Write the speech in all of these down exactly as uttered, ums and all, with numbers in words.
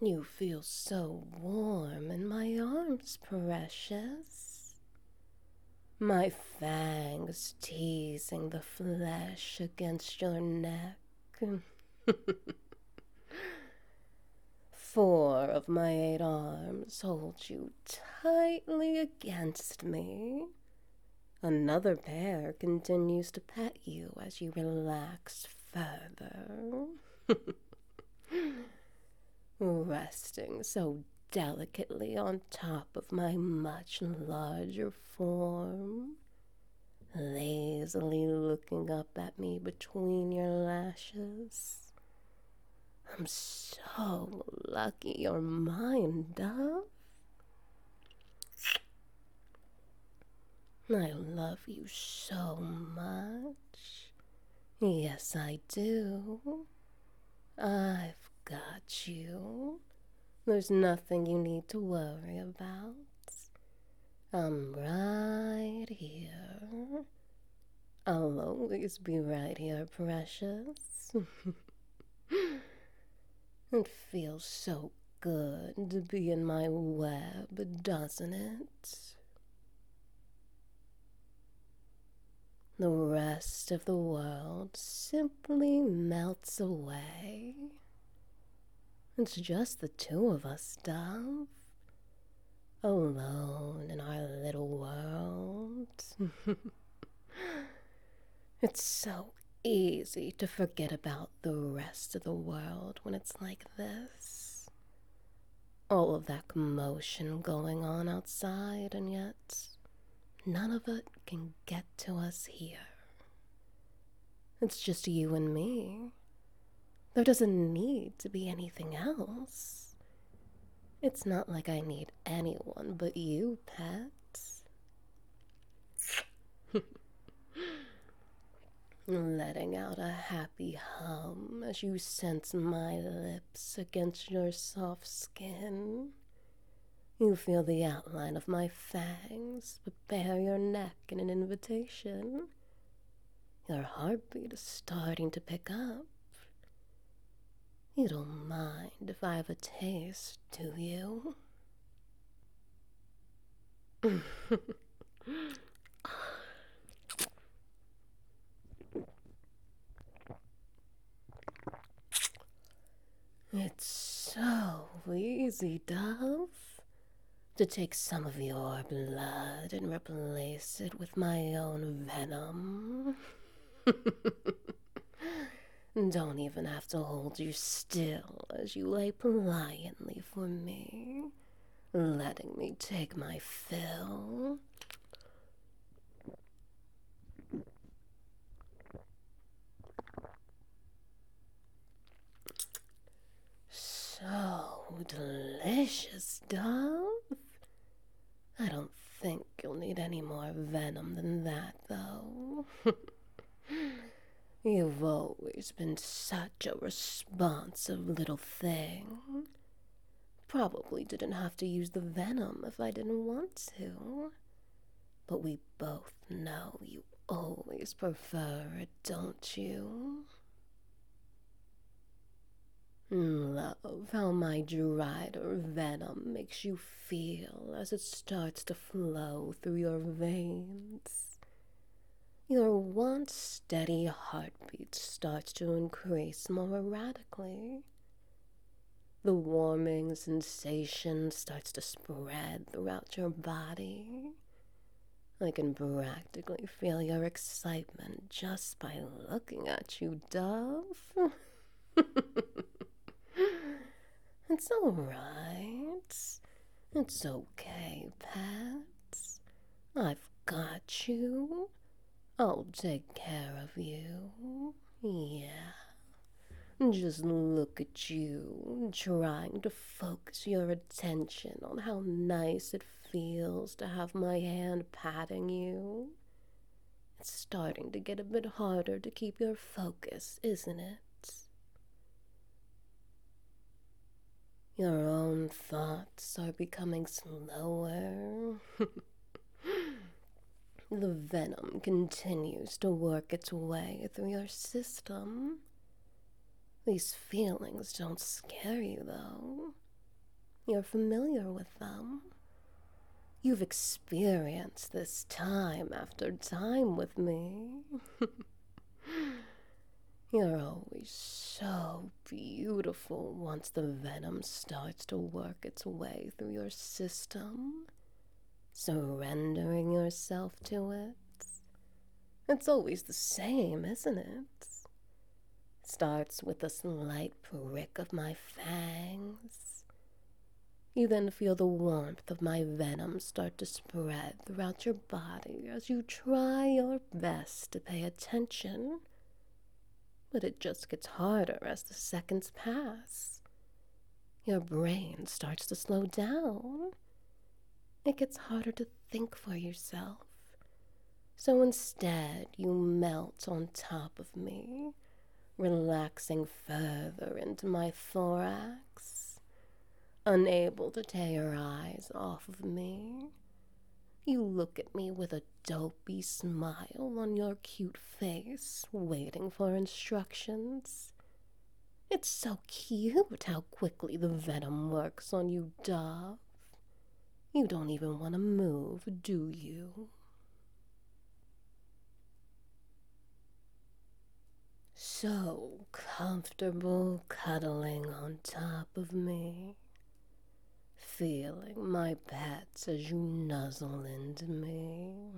You feel so warm in my arms, precious. My fangs teasing the flesh against your neck. Four of my eight arms hold you tightly against me. Another pair continues to pet you as you relax further. Resting so delicately on top of my much larger form, lazily looking up at me between your lashes. I'm so lucky you're mine, Dove. I love you so much. Yes, I do. I've got you. There's nothing you need to worry about. I'm right here. I'll always be right here, precious. It feels so good to be in my web, doesn't it? The rest of the world simply melts away. It's just the two of us, Dove. Alone in our little world. It's so easy to forget about the rest of the world when it's like this. All of that commotion going on outside, and yet none of it can get to us here. It's just you and me. There doesn't need to be anything else. It's not like I need anyone but you, pet. Letting out a happy hum as you sense my lips against your soft skin. You feel the outline of my fangs prepare your neck in an invitation. Your heartbeat is starting to pick up. You don't mind if I have a taste, do you? It's so easy, Dove, to take some of your blood and replace it with my own venom. Don't even have to hold you still as you lay pliantly for me, letting me take my fill. So delicious, Dove. I don't think you'll need any more venom than that, though. You've always been such a responsive little thing. Probably didn't have to use the venom if I didn't want to. But we both know you always prefer it, don't you? Love how my drider venom makes you feel as it starts to flow through your veins. Your once steady heartbeat starts to increase more erratically. The warming sensation starts to spread throughout your body. I can practically feel your excitement just by looking at you, Dove. It's all right. It's okay, pet. I've got you. I'll take care of you. Yeah. Just look at you, trying to focus your attention on how nice it feels to have my hand patting you. It's starting to get a bit harder to keep your focus, isn't it? Your own thoughts are becoming slower. The venom continues to work its way through your system. These feelings don't scare you, though. You're familiar with them. You've experienced this time after time with me. You're always so beautiful once the venom starts to work its way through your system, surrendering yourself to it. It's always the same, isn't it? Starts with a slight prick of my fangs. You then feel the warmth of my venom start to spread throughout your body as you try your best to pay attention. But it just gets harder as the seconds pass. Your brain starts to slow down. It gets harder to think for yourself. So instead, you melt on top of me, relaxing further into my thorax. Unable to tear your eyes off of me, you look at me with a dopey smile on your cute face, waiting for instructions. It's so cute how quickly the venom works on you, Dove. You don't even want to move, do you? So comfortable cuddling on top of me, feeling my pets as you nuzzle into me.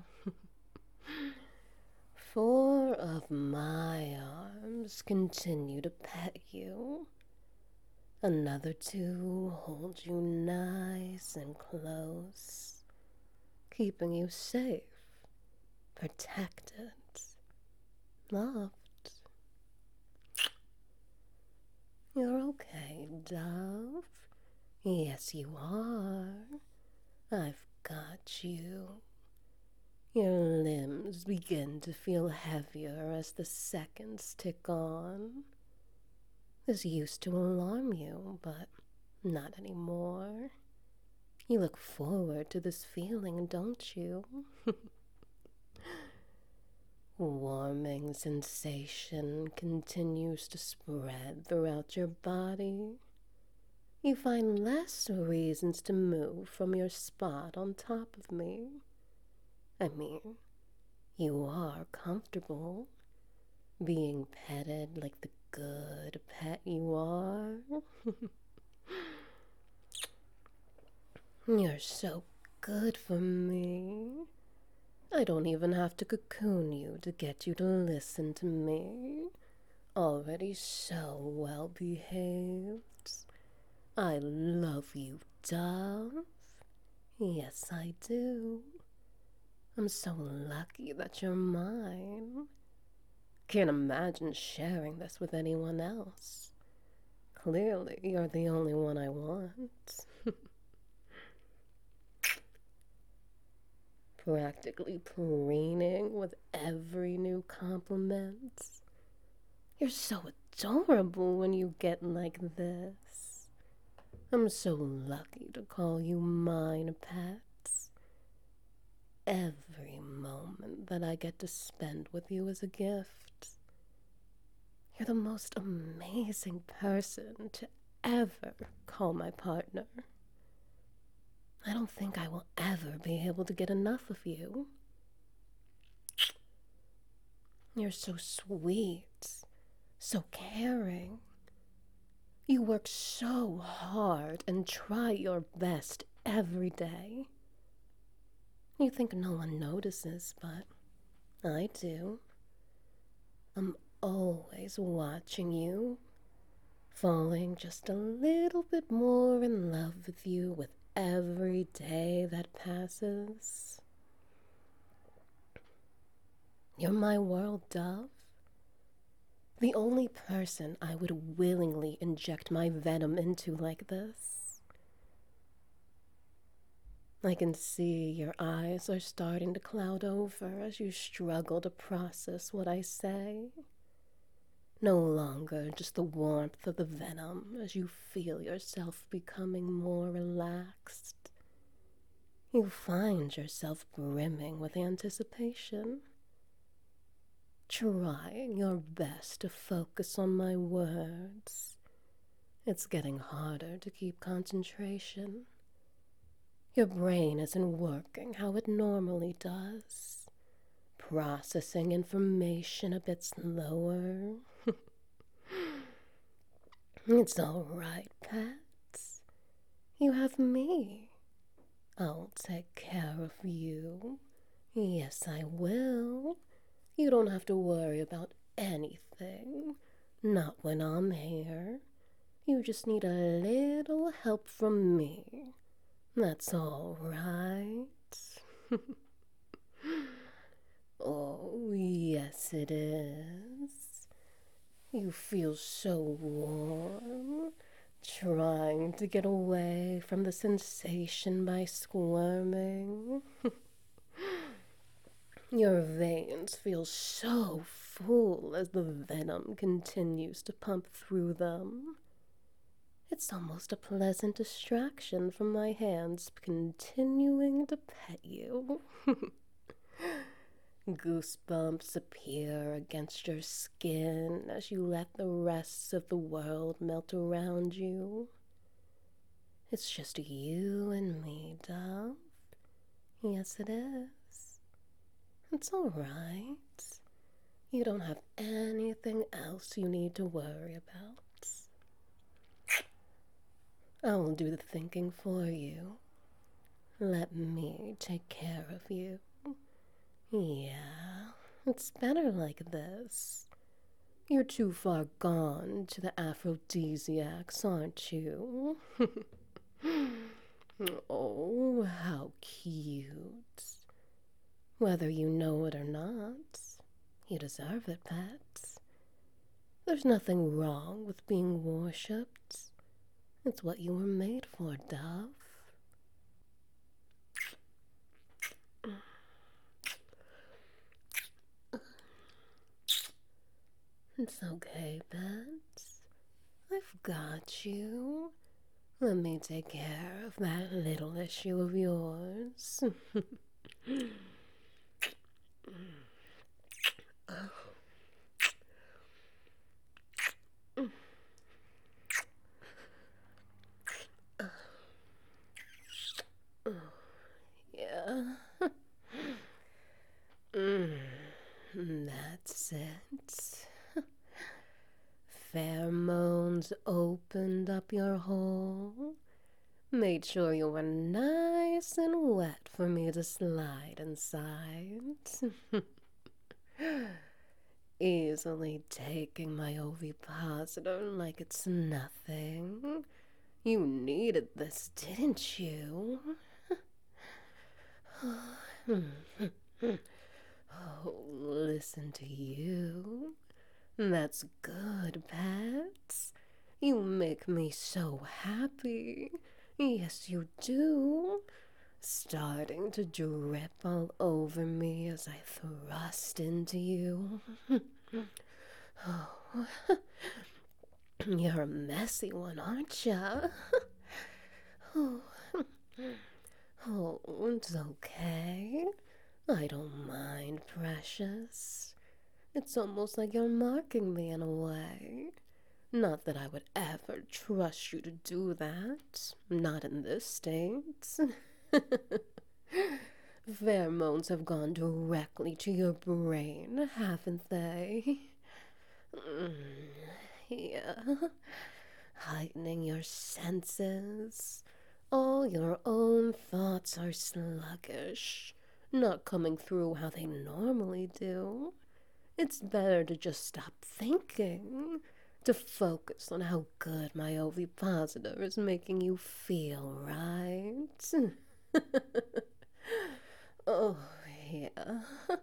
Four of my arms continue to pet you. Another two hold you nice and close, keeping you safe, protected, loved. You're okay, Dove. Yes, you are. I've got you. Your limbs begin to feel heavier as the seconds tick on. This used to alarm you, but not anymore. You look forward to this feeling, don't you? Warming sensation continues to spread throughout your body. You find less reasons to move from your spot on top of me. I mean, you are comfortable, being petted like the good pet you are. You're so good for me. I don't even have to cocoon you to get you to listen to me. Already so well behaved. I love you, Dove. Yes, I do. I'm so lucky that you're mine. Can't imagine sharing this with anyone else. Clearly, you're the only one I want. Practically preening with every new compliment. You're so adorable when you get like this. I'm so lucky to call you mine, pets. Every moment that I get to spend with you is a gift. You're the most amazing person to ever call my partner. I don't think I will ever be able to get enough of you. You're so sweet, so caring. You work so hard and try your best every day. You think no one notices, but I do. I'm always watching you, falling just a little bit more in love with you with every day that passes. You're my world, Dove. The only person I would willingly inject my venom into like this. I can see your eyes are starting to cloud over as you struggle to process what I say. No longer just the warmth of the venom as you feel yourself becoming more relaxed. You find yourself brimming with anticipation, trying your best to focus on my words It's getting harder to keep concentration. Your brain isn't working how it normally does, processing information a bit slower. It's all right, pets. You have me. I'll take care of you. Yes, I will. You don't have to worry about anything. Not when I'm here. You just need a little help from me. That's all right. Oh, yes, it is. You feel so warm, trying to get away from the sensation by squirming. Your veins feel so full as the venom continues to pump through them. It's almost a pleasant distraction from my hands continuing to pet you. Goosebumps appear against your skin as you let the rest of the world melt around you. It's just you and me, Dove. Yes, it is. It's all right. You don't have anything else you need to worry about. I will do the thinking for you. Let me take care of you. Yeah, it's better like this. You're too far gone to the aphrodisiacs, aren't you? Oh, how cute. Whether you know it or not, you deserve it, pet. There's nothing wrong with being worshipped. It's what you were made for, Dove. It's okay, pet. I've got you. Let me take care of that little issue of yours. Yeah. Mm, that's it. Pheromones opened up your hole. Made sure you were nice and wet for me to slide inside. Easily taking my ovipositor like it's nothing. You needed this, didn't you? Oh, listen to you. That's good, Pets. You make me so happy. Yes, you do. Starting to drip all over me as I thrust into you. Oh, you're a messy one, aren't ya? Oh, oh, it's okay. I don't mind, precious. It's almost like you're marking me in a way. Not that I would ever trust you to do that. Not in this state. Pheromones have gone directly to your brain, haven't they? Mm, yeah. Heightening your senses. All your own thoughts are sluggish, not coming through how they normally do. It's better to just stop thinking, to focus on how good my ovipositor is making you feel, right? Oh, yeah.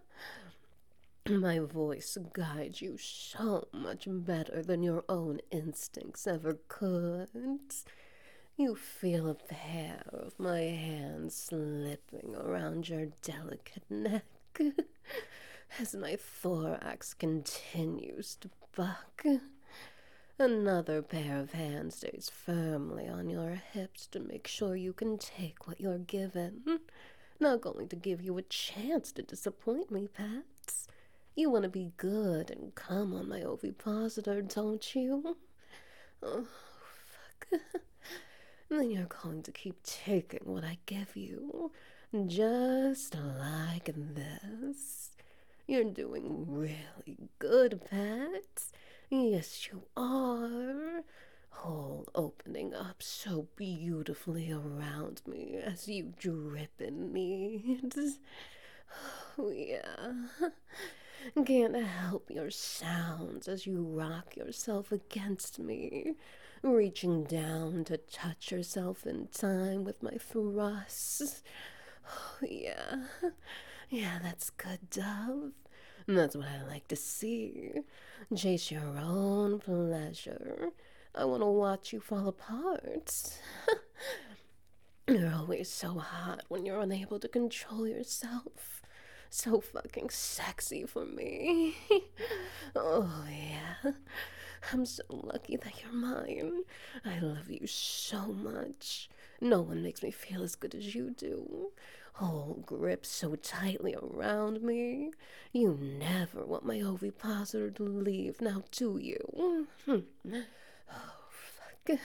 My voice guides you so much better than your own instincts ever could. You feel a pair of my hands slipping around your delicate neck as my thorax continues to buck. Another pair of hands stays firmly on your hips to make sure you can take what you're given. Not going to give you a chance to disappoint me, Pets. You want to be good and come on my ovipositor, don't you? Oh, Then you're going to keep taking what I give you, just like this. You're doing really good, pet. Yes, you are. Whole opening up so beautifully around me as you drip in needs. Oh, yeah. Can't help your sounds as you rock yourself against me, reaching down to touch yourself in time with my thrusts. Oh, yeah. Yeah, that's good, Dove. That's what I like to see. Chase your own pleasure. I want to watch you fall apart. You're always so hot when you're unable to control yourself. So fucking sexy for me. Oh, yeah. I'm so lucky that you're mine. I love you so much. No one makes me feel as good as you do. Whole grip so tightly around me. You never want my ovipositor to leave, now do you? Oh, fuck.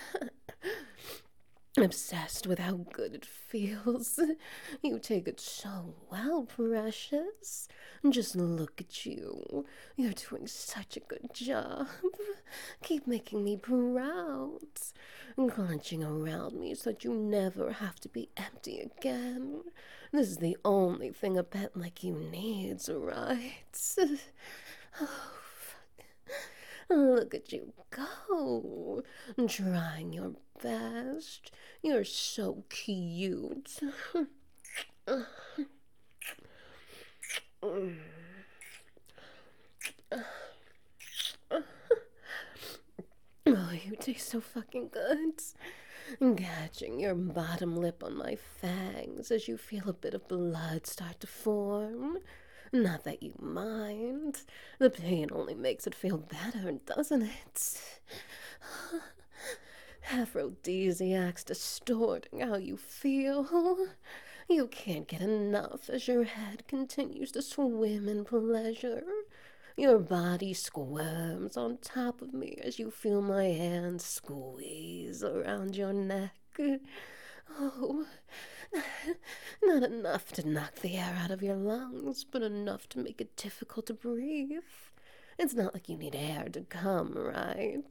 Obsessed with how good it feels. You take it so well, precious. Just look at you. You're doing such a good job. Keep making me proud. Clenching around me so that you never have to be empty again. This is the only thing a pet like you needs, right? Oh, look at you go, trying your best. You're so cute. Oh, you taste so fucking good. Catching your bottom lip on my fangs as you feel a bit of blood start to form. Not that you mind. The pain only makes it feel better, doesn't it? Aphrodisiacs distorting how you feel. You can't get enough as your head continues to swim in pleasure. Your body squirms on top of me as you feel my hands squeeze around your neck. Oh, not enough to knock the air out of your lungs, but enough to make it difficult to breathe. It's not like you need air to come, right?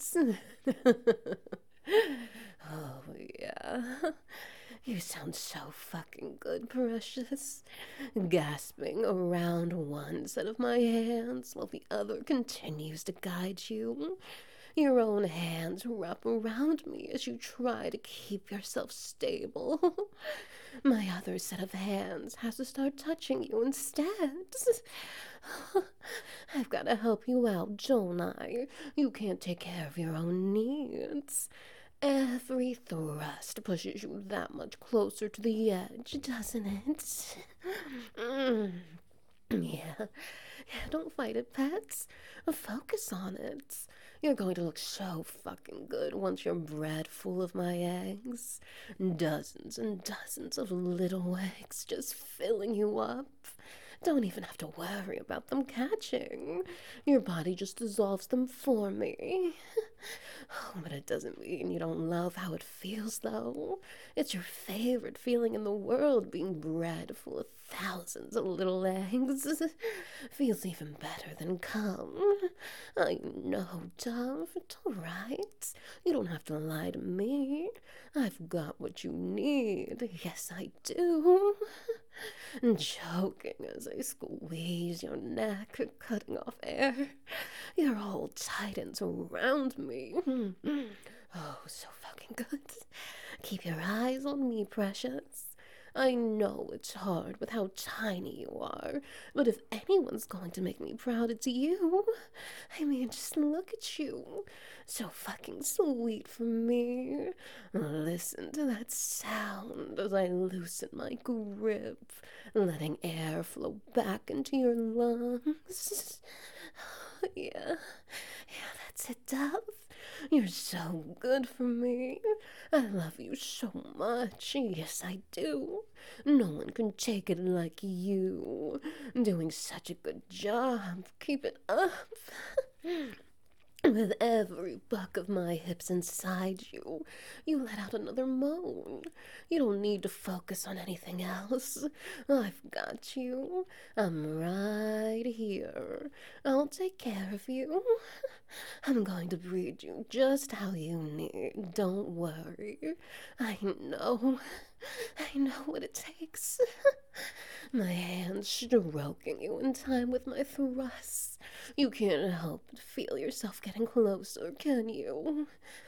Oh, yeah. You sound so fucking good, precious. Gasping around one set of my hands while the other continues to guide you. Your own hands wrap around me as you try to keep yourself stable. My other set of hands has to start touching you instead. I've got to help you out, don't I? You can't take care of your own needs. Every thrust pushes you that much closer to the edge, doesn't it? Mm. Yeah. Yeah, don't fight it, pets. Focus on it. You're going to look so fucking good once you're bred full of my eggs. Dozens and dozens of little eggs just filling you up. Don't even have to worry about them catching. Your body just dissolves them for me. Oh, but it doesn't mean you don't love how it feels, though. It's your favorite feeling in the world, being bred full of thousands of little eggs. Feels even better than cum. I know, Dove. It's all right. You don't have to lie to me. I've got what you need. Yes, I do. Choking as I squeeze your neck, cutting off air. Your whole tightens around me. Oh, so fucking good. Keep your eyes on me, precious. I know it's hard with how tiny you are, but if anyone's going to make me proud, it's you. I mean, just look at you. So fucking sweet for me. Listen to that sound as I loosen my grip, letting air flow back into your lungs. Yeah, yeah, that's it, Dove. You're so good for me. I love you so much. Yes, I do. No one can take it like you. Doing such a good job. Keep it up. With every buck of my hips inside you, you let out another moan. You don't need to focus on anything else. I've got you. I'm right here. I'll take care of you. I'm going to breed you just how you need. Don't worry. I know. I know what it takes. My hands stroking you in time with my thrusts. You can't help but feel yourself getting closer, can you?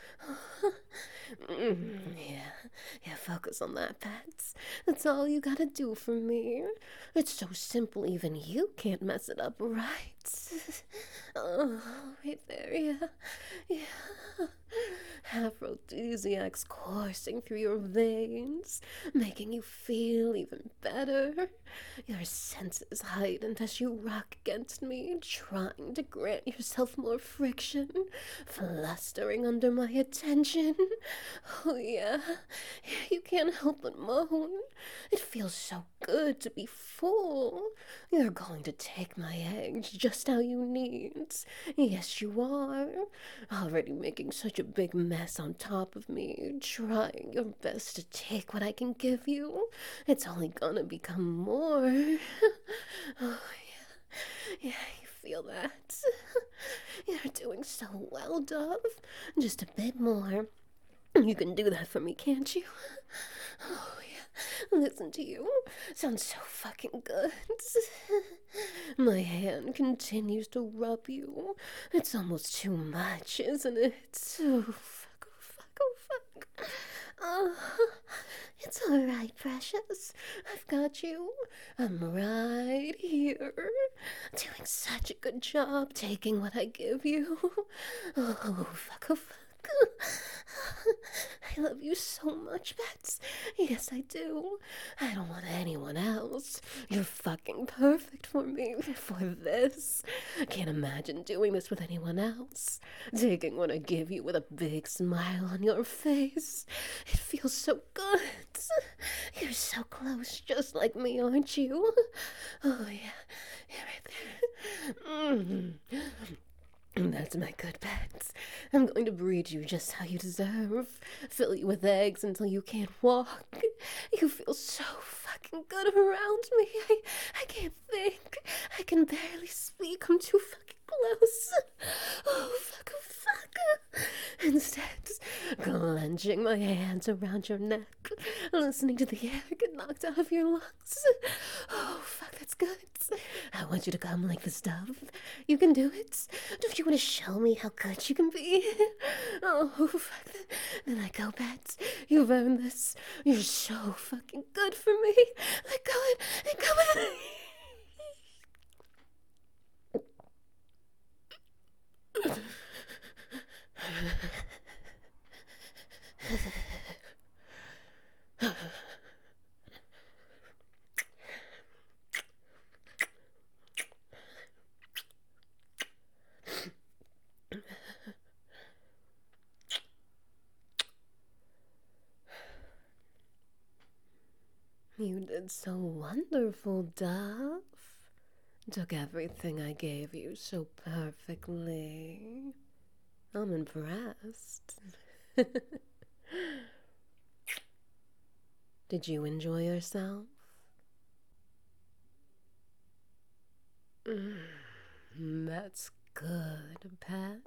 yeah, yeah, focus on that, Pets. That's all you gotta do for me. It's so simple, even you can't mess it up, right? oh, right there, yeah, yeah. Aphrodisiacs coursing through your veins, making you feel even better. Your senses heightened as you rock against me, trying to grant yourself more friction, flustering under my attention. Oh, yeah, you can't help but moan. It feels so good to be full. You're going to take my eggs just how you need. Yes, you are. Already making such a big mess on top of me, trying your best to take what I can give you. It's only gonna become more. oh, yeah. Yeah, you feel that? You're doing so well, Dove. Just a bit more. You can do that for me, can't you? Oh, yeah. Listen to you. Sounds so fucking good. My hand continues to rub you. It's almost too much, isn't it? Oh, fuck, oh, fuck, oh, fuck. Oh, it's all right, precious. I've got you. I'm right here. Doing such a good job taking what I give you. Oh, fuck, oh, fuck. I love you so much, Bets. Yes, I do. I don't want anyone else. You're fucking perfect for me, for this. I can't imagine doing this with anyone else. Taking what I give you with a big smile on your face. It feels so good. You're so close, just like me, aren't you? Oh, yeah. Yeah, right there. Mm-hmm. That's my good Pets. I'm going to breed you just how you deserve. Fill you with eggs until you can't walk. You feel so fucking good around me. I, I can't think. I can barely speak. I'm too fucking close. Oh, fuck, oh, fuck. Instead, clenching my hands around your neck, listening to the air get knocked out of your lungs. Oh, fuck, that's good. I want you to come like the stuff. You can do it. Don't you want to show me how good you can be? Oh, fuck. Then I go, Pets. You've earned this. You're so fucking good for me. Let go and, and go with me. You did so wonderful, Duff. Took everything I gave you so perfectly. I'm impressed. Did you enjoy yourself? Mm, that's good, Pet.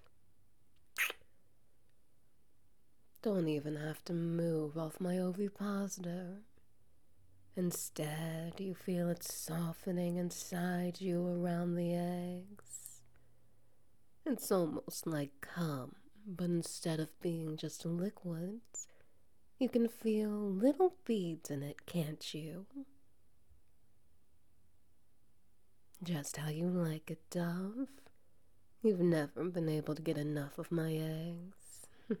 Don't even have to move off my ovipositor. Instead, you feel it softening inside you around the eggs. It's almost like cum, but instead of being just liquids, you can feel little beads in it, can't you? Just how you like it, Dove. You've never been able to get enough of my eggs.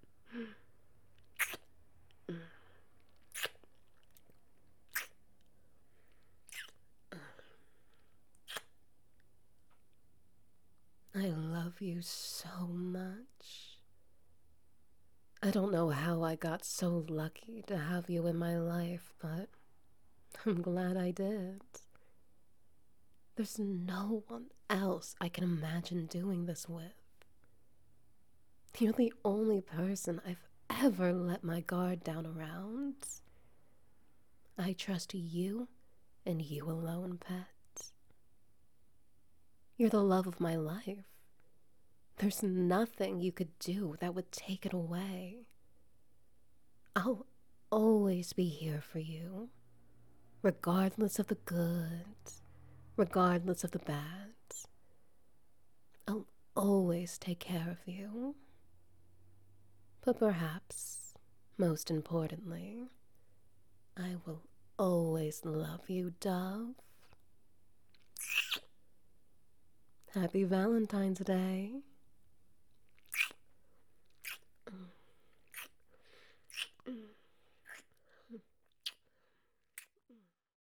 I love you so much. I don't know how I got so lucky to have you in my life, but I'm glad I did. There's no one else I can imagine doing this with. You're the only person I've ever let my guard down around. I trust you and you alone, pet. You're the love of my life. There's nothing you could do that would take it away. I'll always be here for you, regardless of the good, regardless of the bad. I'll always take care of you. But perhaps, most importantly, I will always love you, Dove. Happy Valentine's Day.